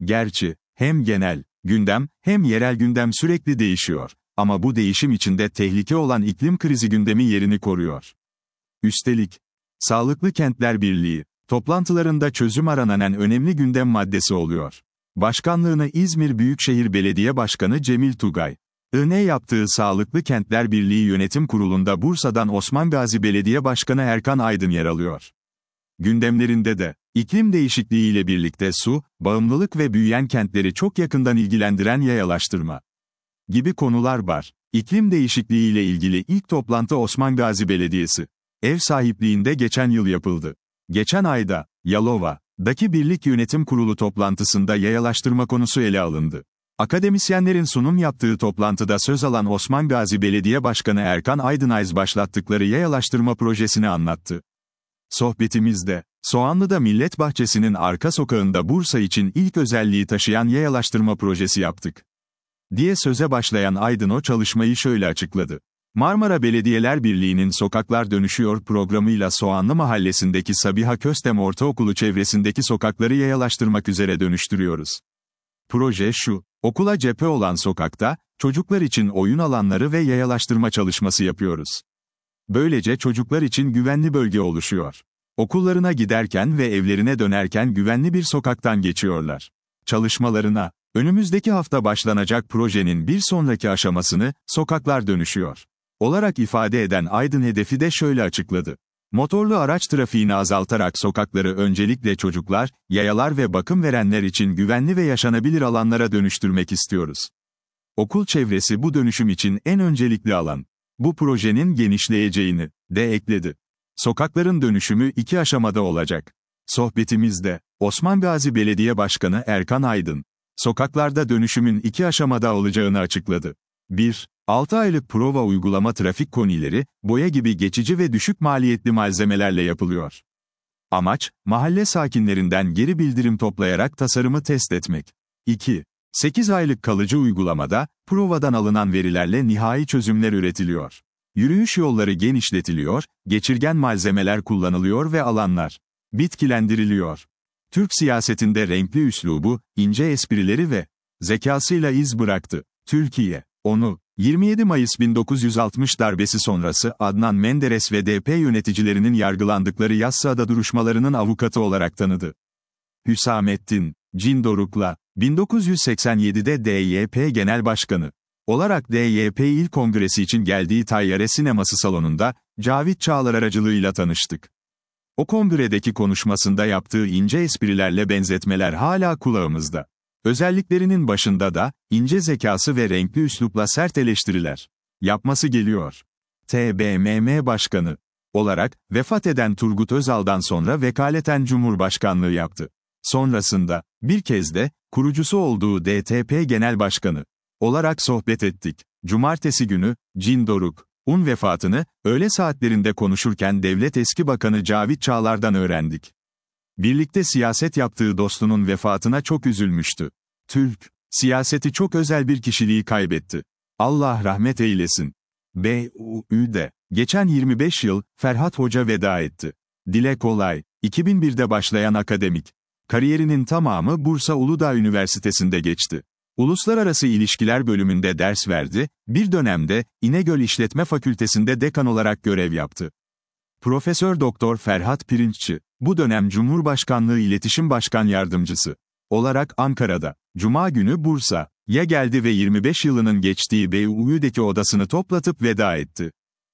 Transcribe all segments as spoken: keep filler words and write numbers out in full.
Gerçi, hem genel gündem, hem yerel gündem sürekli değişiyor. Ama bu değişim içinde tehlike olan iklim krizi gündemi yerini koruyor. Üstelik, Sağlıklı Kentler Birliği, toplantılarında çözüm aranan en önemli gündem maddesi oluyor. Başkanlığını İzmir Büyükşehir Belediye Başkanı Cemil Tugay, İ N yaptığı Sağlıklı Kentler Birliği Yönetim Kurulu'nda Bursa'dan Osman Gazi Belediye Başkanı Erkan Aydın yer alıyor. Gündemlerinde de, iklim değişikliğiyle birlikte su, bağımlılık ve büyüyen kentleri çok yakından ilgilendiren yayalaştırma gibi konular var. İklim değişikliğiyle ilgili ilk toplantı Osman Gazi Belediyesi ev sahipliğinde geçen yıl yapıldı. Geçen ayda, Yalova'daki Birlik Yönetim Kurulu toplantısında yayalaştırma konusu ele alındı. Akademisyenlerin sunum yaptığı toplantıda söz alan Osman Gazi Belediye Başkanı Erkan Aydınayz başlattıkları yayalaştırma projesini anlattı. Sohbetimizde, Soğanlı'da Millet Bahçesi'nin arka sokağında Bursa için ilk özelliği taşıyan yayalaştırma projesi yaptık diye söze başlayan Aydın o çalışmayı şöyle açıkladı. Marmara Belediyeler Birliği'nin Sokaklar Dönüşüyor programıyla Soğanlı Mahallesi'ndeki Sabiha Köstem Ortaokulu çevresindeki sokakları yayalaştırmak üzere dönüştürüyoruz. Proje şu, okula cephe olan sokakta, çocuklar için oyun alanları ve yayalaştırma çalışması yapıyoruz. Böylece çocuklar için güvenli bölge oluşuyor. Okullarına giderken ve evlerine dönerken güvenli bir sokaktan geçiyorlar. Çalışmalarına, önümüzdeki hafta başlanacak projenin bir sonraki aşamasını, Sokaklar Dönüşüyor olarak ifade eden Aydın hedefi de şöyle açıkladı. Motorlu araç trafiğini azaltarak sokakları öncelikle çocuklar, yayalar ve bakım verenler için güvenli ve yaşanabilir alanlara dönüştürmek istiyoruz. Okul çevresi bu dönüşüm için en öncelikli alan. Bu projenin genişleyeceğini de ekledi. Sokakların dönüşümü iki aşamada olacak. Sohbetimizde, Osman Gazi Belediye Başkanı Erkan Aydın, sokaklarda dönüşümün iki aşamada olacağını açıkladı. bir altı aylık prova uygulama trafik konileri, boya gibi geçici ve düşük maliyetli malzemelerle yapılıyor. Amaç, mahalle sakinlerinden geri bildirim toplayarak tasarımı test etmek. iki sekiz aylık kalıcı uygulamada, provadan alınan verilerle nihai çözümler üretiliyor. Yürüyüş yolları genişletiliyor, geçirgen malzemeler kullanılıyor ve alanlar bitkilendiriliyor. Türk siyasetinde renkli üslubu, ince esprileri ve zekasıyla iz bıraktı. Türkiye, onu, yirmi yedi Mayıs bin dokuz yüz altmış darbesi sonrası Adnan Menderes ve D P yöneticilerinin yargılandıkları Yassıada duruşmalarının avukatı olarak tanıdı. Hüsamettin Cindoruk'la, bin dokuz yüz seksen yedide D Y P Genel Başkanı olarak D Y P İl Kongresi için geldiği Tayyare Sineması salonunda, Cavit Çağlar aracılığıyla tanıştık. O kongredeki konuşmasında yaptığı ince esprilerle benzetmeler hala kulağımızda. Özelliklerinin başında da, ince zekası ve renkli üslupla sert eleştiriler yapması geliyor. T B M M Başkanı olarak, vefat eden Turgut Özal'dan sonra vekaleten Cumhurbaşkanlığı yaptı. Sonrasında, bir kez de, kurucusu olduğu D T P Genel Başkanı olarak sohbet ettik. Cumartesi günü, Cindoruk'un vefatını, öğle saatlerinde konuşurken Devlet Eski Bakanı Cavit Çağlar'dan öğrendik. Birlikte siyaset yaptığı dostunun vefatına çok üzülmüştü. Türk siyaseti çok özel bir kişiliği kaybetti. Allah rahmet eylesin. B U Ü'de, geçen yirmi beş yıl, Ferhat Hoca veda etti. Dile kolay, iki bin birde başlayan akademik kariyerinin tamamı Bursa Uludağ Üniversitesi'nde geçti. Uluslararası İlişkiler bölümünde ders verdi, bir dönemde, İnegöl İşletme Fakültesi'nde dekan olarak görev yaptı. Profesör Doktor Ferhat Pirinççi, bu dönem Cumhurbaşkanlığı İletişim Başkan Yardımcısı olarak Ankara'da, Cuma günü Bursa'ya geldi ve yirmi beş yılının geçtiği B U Ü'deki odasını toplatıp veda etti.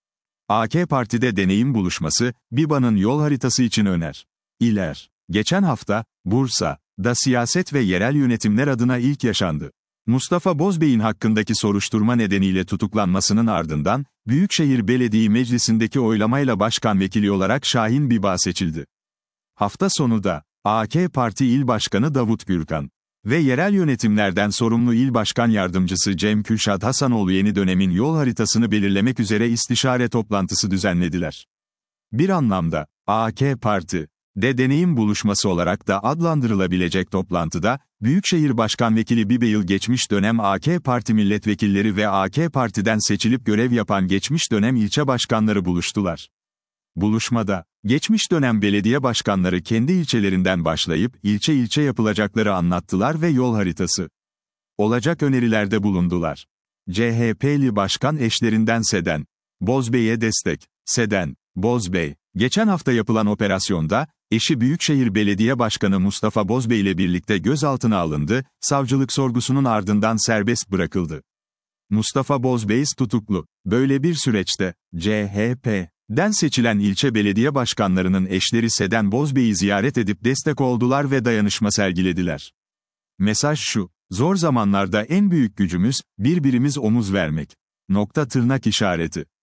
A K Parti'de deneyim buluşması, BİBA'nın yol haritası için öner. İler. Geçen hafta, Bursa'da siyaset ve yerel yönetimler adına ilk yaşandı. Mustafa Bozbey'in hakkındaki soruşturma nedeniyle tutuklanmasının ardından, Büyükşehir Belediye Meclisi'ndeki oylamayla başkan vekili olarak Şahin Biba seçildi. Hafta sonu da, A K Parti İl Başkanı Davut Gürkan ve yerel yönetimlerden sorumlu İl Başkan Yardımcısı Cem Kürşat Hasanoğlu yeni dönemin yol haritasını belirlemek üzere istişare toplantısı düzenlediler. Bir anlamda, A K Parti de deneyim buluşması olarak da adlandırılabilecek toplantıda, Büyükşehir Başkan Vekili Bibe'yıl geçmiş dönem A K Parti milletvekilleri ve A K Parti'den seçilip görev yapan geçmiş dönem ilçe başkanları buluştular. Buluşmada, Geçmiş dönem belediye başkanları kendi ilçelerinden başlayıp ilçe ilçe yapılacakları anlattılar ve yol haritası olacak önerilerde bulundular. C H P'li başkan eşlerinden Seden Bozbey'e destek. Seden Bozbey, geçen hafta yapılan operasyonda, eşi Büyükşehir Belediye Başkanı Mustafa Bozbey ile birlikte gözaltına alındı, savcılık sorgusunun ardından serbest bırakıldı. Mustafa Bozbey tutuklu. Böyle bir süreçte, C H P'den seçilen ilçe belediye başkanlarının eşleri Seden Bozbey'i ziyaret edip destek oldular ve dayanışma sergilediler. Mesaj şu: zor zamanlarda en büyük gücümüz, birbirimiz omuz vermek. Nokta tırnak işareti.